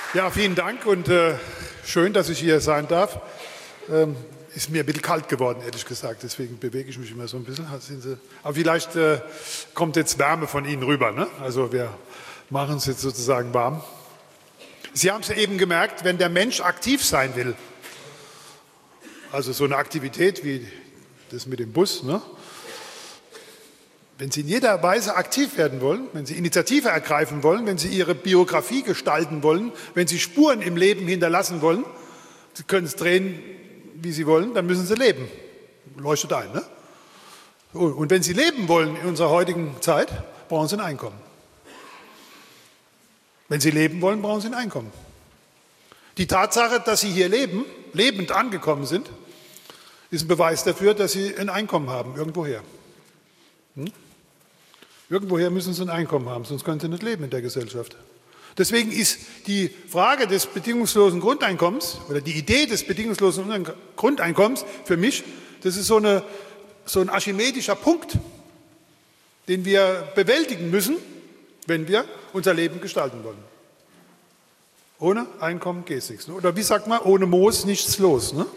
Ja, vielen Dank und schön, dass ich hier sein darf. Ist mir ein bisschen kalt geworden, ehrlich gesagt, deswegen bewege ich mich immer so ein bisschen. Aber vielleicht kommt jetzt Wärme von Ihnen rüber, ne? Also wir machen es jetzt sozusagen warm. Sie haben es ja eben gemerkt, wenn der Mensch aktiv sein will, also so eine Aktivität wie das mit dem Bus, ne? Wenn Sie in jeder Weise aktiv werden wollen, wenn Sie Initiative ergreifen wollen, wenn Sie Ihre Biografie gestalten wollen, wenn Sie Spuren im Leben hinterlassen wollen, Sie können es drehen, wie Sie wollen, dann müssen Sie leben. Leuchtet ein, ne? Und wenn Sie leben wollen in unserer heutigen Zeit, brauchen Sie ein Einkommen. Wenn Sie leben wollen, brauchen Sie ein Einkommen. Die Tatsache, dass Sie hier leben, lebend angekommen sind, ist ein Beweis dafür, dass Sie ein Einkommen haben, irgendwoher. Irgendwoher müssen Sie ein Einkommen haben, sonst können Sie nicht leben in der Gesellschaft. Deswegen ist die Frage des bedingungslosen Grundeinkommens oder die Idee des bedingungslosen Grundeinkommens für mich, das ist so ein archimedischer Punkt, den wir bewältigen müssen, wenn wir unser Leben gestalten wollen. Ohne Einkommen geht es nichts. Oder wie sagt man, ohne Moos nichts los. Ne?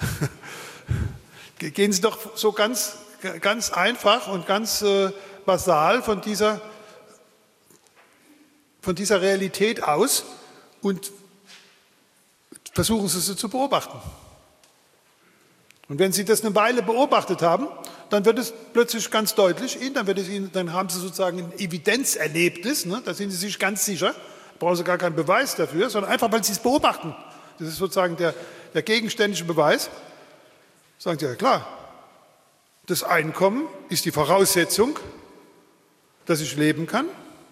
Gehen Sie doch so ganz einfach und ganz basal von dieser Realität aus und versuchen Sie sie zu beobachten. Und wenn Sie das eine Weile beobachtet haben, dann wird es plötzlich ganz deutlich Ihnen, dann haben Sie sozusagen ein Evidenzerlebnis, ne? Da sind Sie sich ganz sicher, brauchen Sie gar keinen Beweis dafür, sondern einfach, weil Sie es beobachten. Das ist sozusagen der gegenständliche Beweis. Sagen Sie, ja klar, das Einkommen ist die Voraussetzung, dass ich leben kann.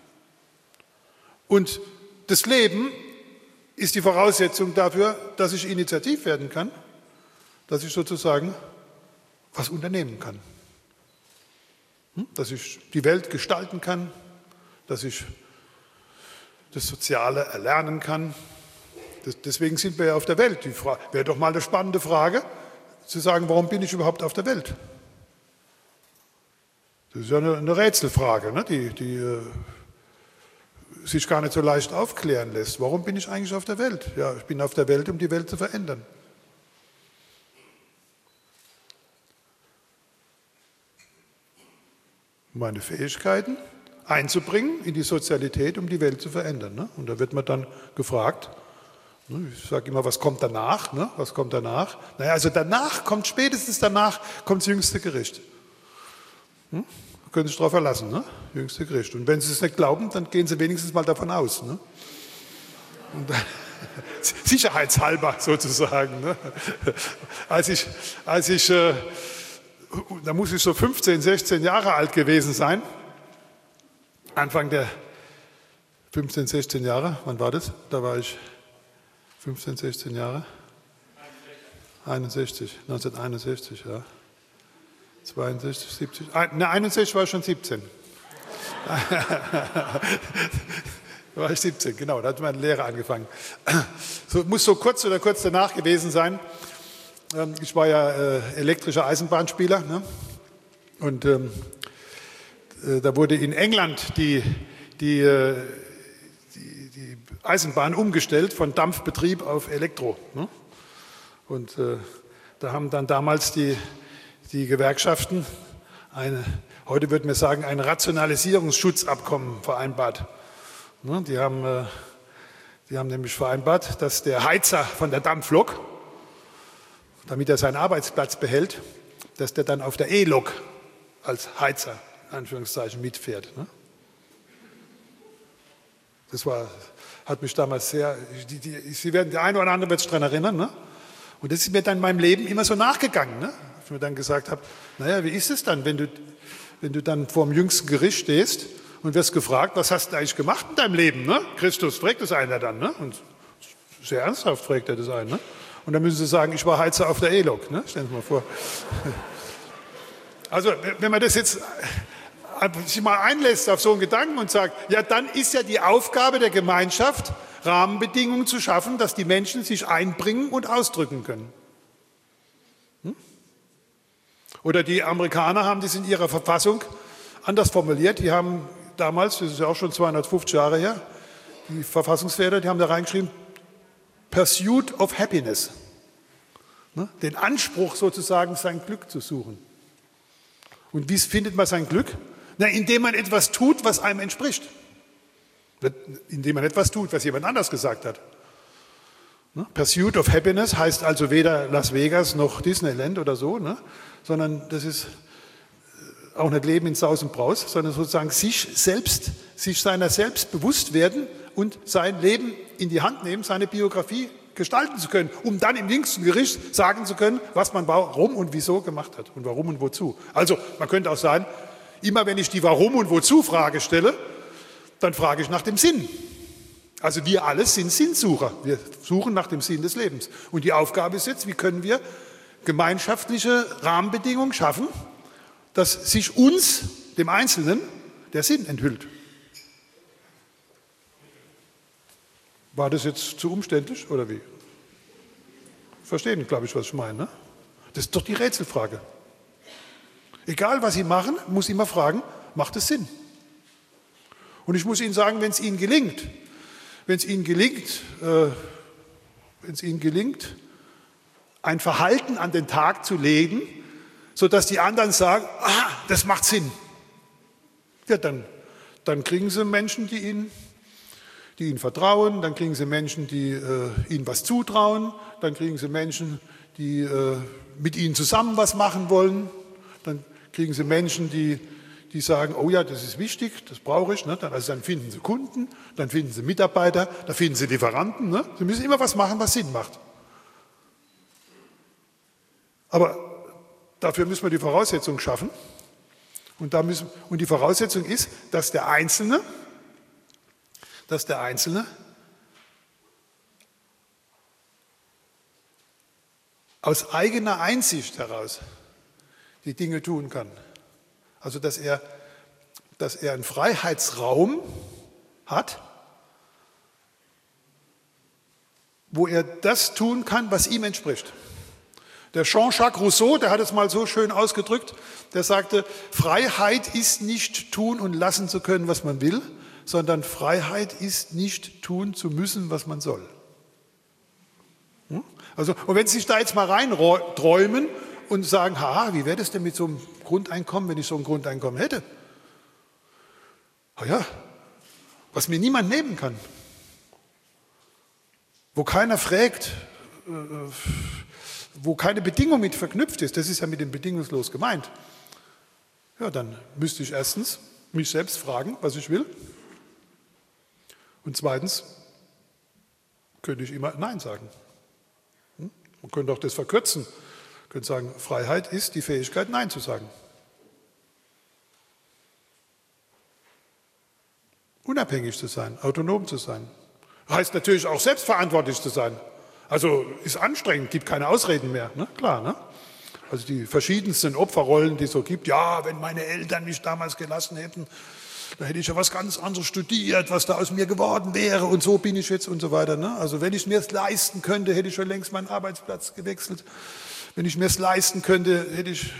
Und das Leben ist die Voraussetzung dafür, dass ich initiativ werden kann, dass ich sozusagen was unternehmen kann. Dass ich die Welt gestalten kann, dass ich das Soziale erlernen kann. Deswegen sind wir ja auf der Welt. Wäre doch mal eine spannende Frage, zu sagen, warum bin ich überhaupt auf der Welt? Das ist ja eine Rätselfrage, ne? Die sich gar nicht so leicht aufklären lässt. Warum bin ich eigentlich auf der Welt? Ja, ich bin auf der Welt, um die Welt zu verändern. Meine Fähigkeiten einzubringen in die Sozialität, um die Welt zu verändern. Ne? Und da wird man dann gefragt, ne? Ich sage immer, was kommt danach? Ne? Was kommt danach? Naja, also spätestens danach kommt das jüngste Gericht. Können Sie sich darauf verlassen, ne? Jüngste Gericht. Und wenn Sie es nicht glauben, dann gehen Sie wenigstens mal davon aus. Ne? Und dann, sicherheitshalber sozusagen. Ne? Da muss ich so 15, 16 Jahre alt gewesen sein. Anfang der 15, 16 Jahre, wann war das? Da war ich 15, 16 Jahre. 1961, ja. 62, 70, 61 war ich schon 17. War ich 17, genau, da hat meine Lehre angefangen. Muss so kurz danach gewesen sein. Ich war ja elektrischer Eisenbahnspieler, ne? Und da wurde in England die Eisenbahn umgestellt von Dampfbetrieb auf Elektro. Ne? Und da haben dann damals die Gewerkschaften heute würde man sagen, ein Rationalisierungsschutzabkommen vereinbart. Ne? Die haben nämlich vereinbart, dass der Heizer von der Dampflok, damit er seinen Arbeitsplatz behält, dass der dann auf der E-Lok als Heizer, in Anführungszeichen, mitfährt. Ne? Das hat mich damals sehr, der eine oder andere wird sich daran erinnern, ne? Und das ist mir dann in meinem Leben immer so nachgegangen, ne? Ich mir dann gesagt habe, naja, wie ist es dann, wenn du dann vor dem jüngsten Gericht stehst und wirst gefragt, was hast du eigentlich gemacht in deinem Leben? Ne? Christus fragt das einer dann, ne? Und sehr ernsthaft fragt er das ein. Ne? Und dann müssen sie sagen, ich war Heizer auf der E-Lok. Ne? Stellen Sie mal vor. Also wenn man das jetzt sich mal einlässt auf so einen Gedanken und sagt, ja, dann ist ja die Aufgabe der Gemeinschaft, Rahmenbedingungen zu schaffen, dass die Menschen sich einbringen und ausdrücken können. Oder die Amerikaner haben das in ihrer Verfassung anders formuliert. Die haben damals, das ist ja auch schon 250 Jahre her, die Verfassungsväter, die haben da reingeschrieben, Pursuit of Happiness. Den Anspruch sozusagen, sein Glück zu suchen. Und wie findet man sein Glück? Indem man etwas tut, was einem entspricht. Indem man etwas tut, was jemand anders gesagt hat. Pursuit of Happiness heißt also weder Las Vegas noch Disneyland oder so, sondern das ist auch nicht Leben in Saus und Braus, sondern sozusagen sich seiner selbst bewusst werden und sein Leben in die Hand nehmen, seine Biografie gestalten zu können, um dann im jüngsten Gericht sagen zu können, was man warum und wieso gemacht hat und warum und wozu. Also man könnte auch sagen, immer wenn ich die Warum- und Wozu-Frage stelle, dann frage ich nach dem Sinn. Also wir alle sind Sinnsucher. Wir suchen nach dem Sinn des Lebens. Und die Aufgabe ist jetzt, wie können wir gemeinschaftliche Rahmenbedingungen schaffen, dass sich uns, dem Einzelnen, der Sinn enthüllt. War das jetzt zu umständlich oder wie? Verstehen, glaube ich, was ich meine. Ne? Das ist doch die Rätselfrage. Egal, was Sie machen, muss ich immer fragen, macht es Sinn? Und ich muss Ihnen sagen, wenn es Ihnen gelingt, ein Verhalten an den Tag zu legen, sodass die anderen sagen, das macht Sinn. Ja, dann kriegen Sie Menschen, die Ihnen vertrauen, dann kriegen Sie Menschen, die Ihnen was zutrauen, dann kriegen Sie Menschen, die mit Ihnen zusammen was machen wollen, dann kriegen Sie Menschen, die sagen, oh ja, das ist wichtig, das brauche ich. Also dann finden Sie Kunden, dann finden Sie Mitarbeiter, dann finden Sie Lieferanten. Sie müssen immer was machen, was Sinn macht. Aber dafür müssen wir die Voraussetzung schaffen. Und die Voraussetzung ist, dass der Einzelne aus eigener Einsicht heraus die Dinge tun kann. Also dass er einen Freiheitsraum hat, wo er das tun kann, was ihm entspricht. Der Jean-Jacques Rousseau, der hat es mal so schön ausgedrückt, der sagte, Freiheit ist nicht tun und lassen zu können, was man will, sondern Freiheit ist nicht tun zu müssen, was man soll. Also, und wenn Sie sich da jetzt mal reinträumen und sagen, wie wäre das denn mit so einem Grundeinkommen, wenn ich so ein Grundeinkommen hätte? Ja, was mir niemand nehmen kann. Wo keiner fragt, wo keine Bedingung mit verknüpft ist, das ist ja mit dem bedingungslos gemeint. Ja, dann müsste ich erstens mich selbst fragen, was ich will. Und zweitens könnte ich immer Nein sagen. Man könnte auch das verkürzen. Man könnte sagen, Freiheit ist die Fähigkeit, Nein zu sagen. Unabhängig zu sein, autonom zu sein. Heißt natürlich auch selbstverantwortlich zu sein. Also ist anstrengend, gibt keine Ausreden mehr, ne? Klar, ne? Also die verschiedensten Opferrollen, die es so gibt. Ja, wenn meine Eltern mich damals gelassen hätten, da hätte ich ja was ganz anderes studiert, was da aus mir geworden wäre und so bin ich jetzt und so weiter. Ne? Also wenn ich mir es leisten könnte, hätte ich schon längst meinen Arbeitsplatz gewechselt. Wenn ich mir es leisten könnte, hätte ich,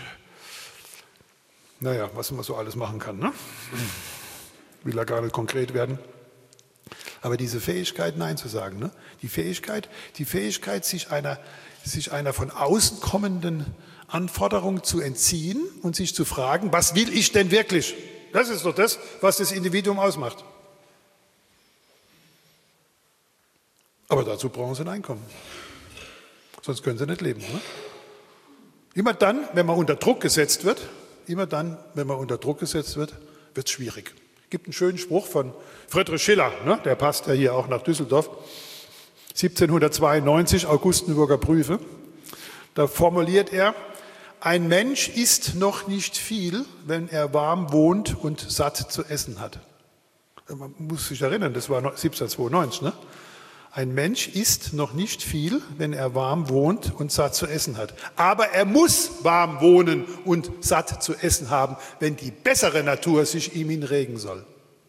was man so alles machen kann. Ne? Will ja gar nicht konkret werden. Aber diese Fähigkeit, Nein zu sagen, ne? die Fähigkeit, sich einer von außen kommenden Anforderung zu entziehen und sich zu fragen, was will ich denn wirklich? Das ist doch das, was das Individuum ausmacht. Aber dazu brauchen Sie ein Einkommen. Sonst können Sie nicht leben. Ne? Immer dann, wenn man unter Druck gesetzt wird, wird es schwierig. Es gibt einen schönen Spruch von Friedrich Schiller, ne? Der passt ja hier auch nach Düsseldorf, 1792, Augustenburger Briefe. Da formuliert er, ein Mensch isst noch nicht viel, wenn er warm wohnt und satt zu essen hat. Man muss sich erinnern, das war 1792. Ne? Ein Mensch isst noch nicht viel, wenn er warm wohnt und satt zu essen hat. Aber er muss warm wohnen und satt zu essen haben, wenn die bessere Natur sich ihm regen soll.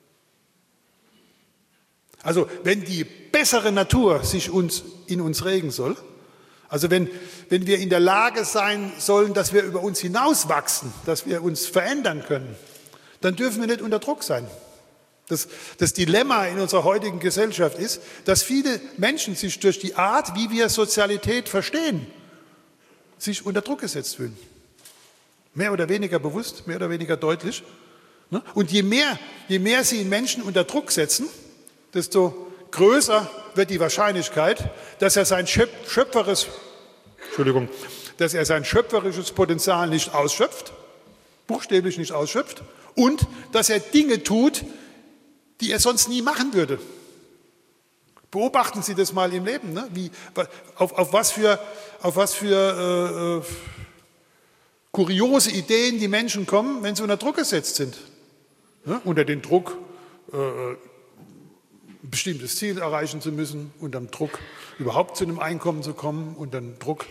Also wenn die bessere Natur sich in uns regen soll, also wenn wir in der Lage sein sollen, dass wir über uns hinauswachsen, dass wir uns verändern können, dann dürfen wir nicht unter Druck sein. Das Dilemma in unserer heutigen Gesellschaft ist, dass viele Menschen sich durch die Art, wie wir Sozialität verstehen, sich unter Druck gesetzt fühlen. Mehr oder weniger bewusst, mehr oder weniger deutlich. Und je mehr sie Menschen unter Druck setzen, desto größer wird die Wahrscheinlichkeit, dass er sein schöpferisches Potenzial nicht ausschöpft, buchstäblich nicht ausschöpft, und dass er Dinge tut, die er sonst nie machen würde. Beobachten Sie das mal im Leben, ne? Auf was für kuriose Ideen die Menschen kommen, wenn sie unter Druck gesetzt sind. Ne? Unter den Druck, ein bestimmtes Ziel erreichen zu müssen, unter dem Druck, überhaupt zu einem Einkommen zu kommen, unter dem Druck,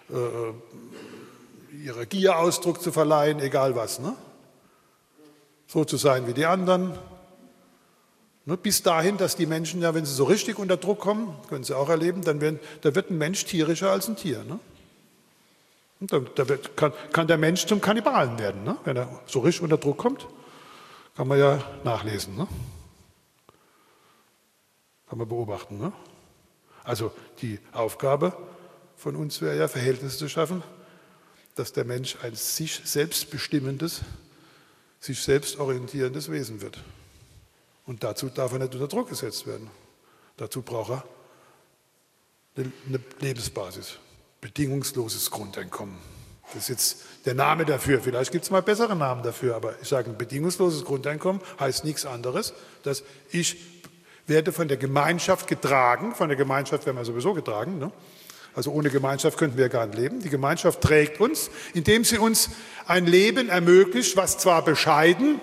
ihrer Gier Ausdruck zu verleihen, egal was. Ne? So zu sein wie die anderen. Ne? Bis dahin, dass die Menschen, ja, wenn sie so richtig unter Druck kommen, können Sie auch erleben, da wird ein Mensch tierischer als ein Tier. Ne? Und kann der Mensch zum Kannibalen werden. Ne? Wenn er so richtig unter Druck kommt, kann man ja nachlesen. Ne? Kann man beobachten. Ne? Also die Aufgabe von uns wäre ja, Verhältnisse zu schaffen, dass der Mensch ein sich selbst bestimmendes, sich selbst orientierendes Wesen wird. Und dazu darf er nicht unter Druck gesetzt werden. Dazu braucht er eine Lebensbasis, bedingungsloses Grundeinkommen. Das ist jetzt der Name dafür. Vielleicht gibt es mal bessere Namen dafür, aber ich sage, ein bedingungsloses Grundeinkommen heißt nichts anderes, dass ich werde von der Gemeinschaft getragen, von der Gemeinschaft werden wir sowieso getragen, ne? Also ohne Gemeinschaft könnten wir gar nicht leben. Die Gemeinschaft trägt uns, indem sie uns ein Leben ermöglicht, was zwar bescheiden,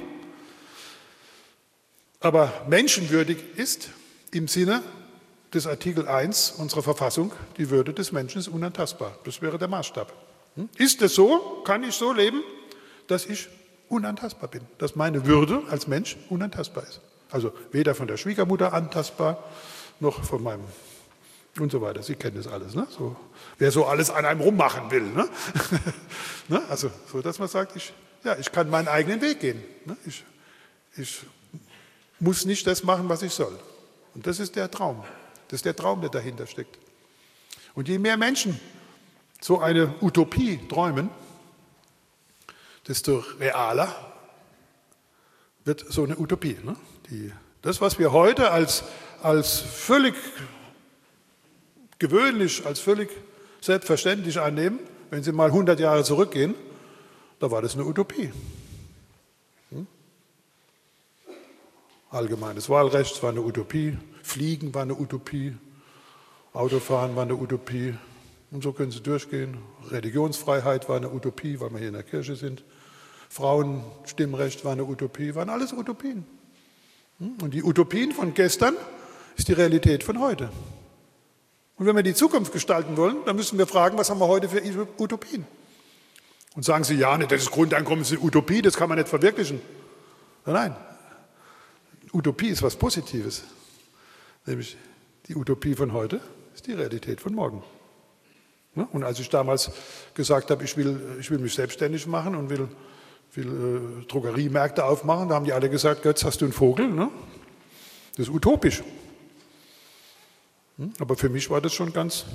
aber menschenwürdig ist im Sinne des Artikel 1 unserer Verfassung, die Würde des Menschen ist unantastbar. Das wäre der Maßstab. Ist es so, kann ich so leben, dass ich unantastbar bin, dass meine Würde als Mensch unantastbar ist. Also weder von der Schwiegermutter antastbar, noch von meinem und so weiter. Sie kennen das alles. Ne? So, wer so alles an einem rummachen will. Ne? Ne? Also so, dass man sagt, ich kann meinen eigenen Weg gehen. Ne? Ich muss nicht das machen, was ich soll. Und das ist der Traum. Das ist der Traum, der dahinter steckt. Und je mehr Menschen so eine Utopie träumen, desto realer wird so eine Utopie. Ne? Das, was wir heute als völlig gewöhnlich, als völlig selbstverständlich annehmen, wenn Sie mal 100 Jahre zurückgehen, da war das eine Utopie. Allgemeines Wahlrecht war eine Utopie, Fliegen war eine Utopie, Autofahren war eine Utopie und so können Sie durchgehen. Religionsfreiheit war eine Utopie, weil wir hier in der Kirche sind. Frauenstimmrecht war eine Utopie, waren alles Utopien. Und die Utopien von gestern ist die Realität von heute. Und wenn wir die Zukunft gestalten wollen, dann müssen wir fragen, was haben wir heute für Utopien? Und sagen Sie, ja, das Grundeinkommen ist eine Utopie, das kann man nicht verwirklichen. Nein, Utopie ist was Positives. Nämlich die Utopie von heute ist die Realität von morgen. Und als ich damals gesagt habe, ich will mich selbstständig machen und will Drogeriemärkte aufmachen, da haben die alle gesagt, Götz, hast du einen Vogel? Ne? Das ist utopisch. Aber für mich war das schon ganz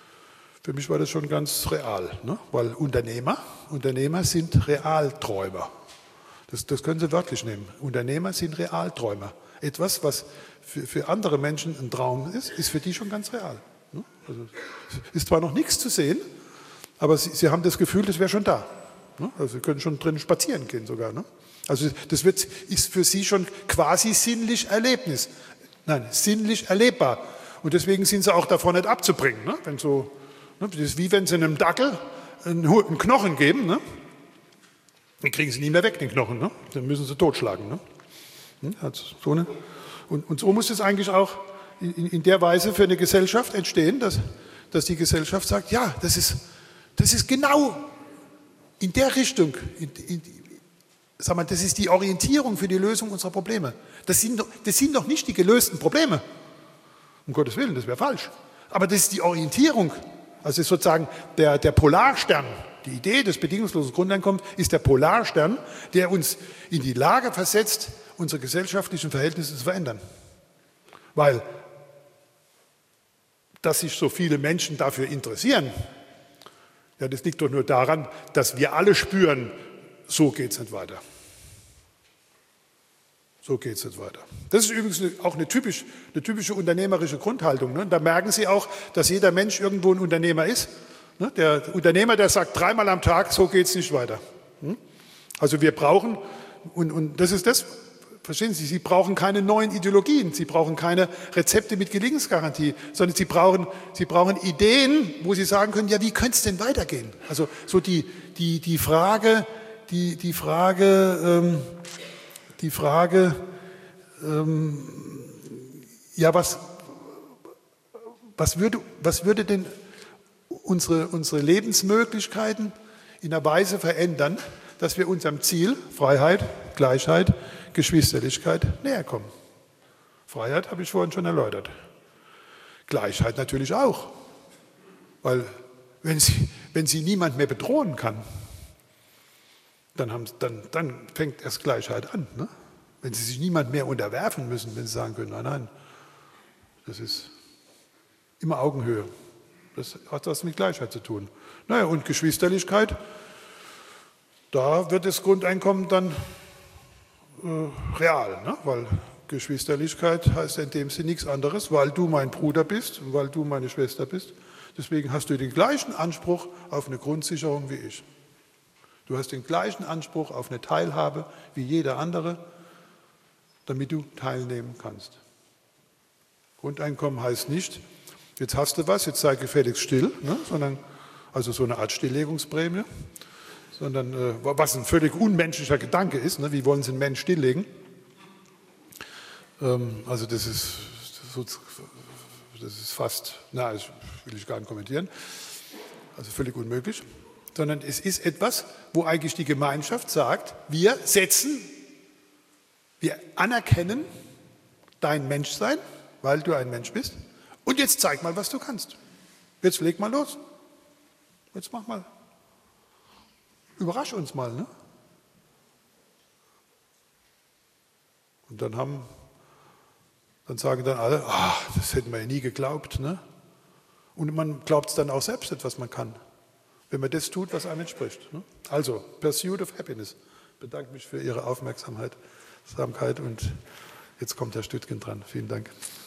real, ne? Weil Unternehmer sind Realträumer. Das können Sie wörtlich nehmen. Unternehmer sind Realträumer. Etwas, was für andere Menschen ein Traum ist für die schon ganz real. Ne? Also, ist zwar noch nichts zu sehen, aber sie haben das Gefühl, das wäre schon da. Ne? Also Sie können schon drin spazieren gehen sogar. Ne? Also das ist für Sie schon quasi sinnlich erlebbar. Und deswegen sind sie auch davon nicht abzubringen. Ne? Das ist wie wenn sie einem Dackel einen Knochen geben, ne? Den kriegen sie nie mehr weg, den Knochen. Ne? Den müssen sie totschlagen. Ne? Also und so muss es eigentlich auch in der Weise für eine Gesellschaft entstehen, dass die Gesellschaft sagt, ja, das ist genau in der Richtung, das ist die Orientierung für die Lösung unserer Probleme. Das sind doch nicht die gelösten Probleme. Um Gottes Willen, das wäre falsch. Aber das ist die Orientierung, also ist sozusagen der Polarstern Die Idee des bedingungslosen Grundeinkommens ist der Polarstern, der uns in die Lage versetzt, unsere gesellschaftlichen Verhältnisse zu verändern. Weil, dass sich so viele Menschen dafür interessieren, ja, das liegt doch nur daran, dass wir alle spüren, so geht es nicht weiter. So geht es nicht weiter. Das ist übrigens auch eine typische unternehmerische Grundhaltung. Ne? Da merken Sie auch, dass jeder Mensch irgendwo ein Unternehmer ist. Ne? Der Unternehmer, der sagt 3-mal am Tag, so geht es nicht weiter. Also wir brauchen, und das ist das, verstehen Sie, Sie brauchen keine neuen Ideologien, Sie brauchen keine Rezepte mit Gelingensgarantie, sondern Sie brauchen Ideen, wo Sie sagen können, ja, wie könnte es denn weitergehen? Also so die Frage, ja, was würde denn unsere Lebensmöglichkeiten in einer Weise verändern, dass wir unserem Ziel, Freiheit, Gleichheit, Geschwisterlichkeit, näher kommen? Freiheit habe ich vorhin schon erläutert. Gleichheit natürlich auch. Weil wenn sie niemand mehr bedrohen kann, dann fängt erst Gleichheit an. Ne? Wenn sie sich niemand mehr unterwerfen müssen, wenn sie sagen können, nein, das ist immer Augenhöhe. Das hat was mit Gleichheit zu tun. Naja, und Geschwisterlichkeit, da wird das Grundeinkommen dann real, ne? Weil Geschwisterlichkeit heißt in dem Sinne nichts anderes, weil du mein Bruder bist und weil du meine Schwester bist. Deswegen hast du den gleichen Anspruch auf eine Grundsicherung wie ich. Du hast den gleichen Anspruch auf eine Teilhabe wie jeder andere, damit du teilnehmen kannst. Grundeinkommen heißt nicht, jetzt hast du was, jetzt sei gefälligst still, ne? Sondern also so eine Art Stilllegungsprämie, sondern was ein völlig unmenschlicher Gedanke ist, ne? Wie wollen Sie einen Menschen stilllegen? Also das ist fast, das will ich gar nicht kommentieren, also völlig unmöglich. Sondern es ist etwas, wo eigentlich die Gemeinschaft sagt, wir anerkennen dein Menschsein, weil du ein Mensch bist, und jetzt zeig mal, was du kannst. Jetzt leg mal los. Jetzt mach mal. Überrasch uns mal. Ne? Und dann sagen dann alle, das hätten wir ja nie geglaubt. Ne? Und man glaubt es dann auch selbst nicht, was man kann, wenn man das tut, was einem entspricht. Ne? Also, Pursuit of Happiness. Ich bedanke mich für Ihre Aufmerksamkeit und jetzt kommt Herr Stüttgen dran. Vielen Dank.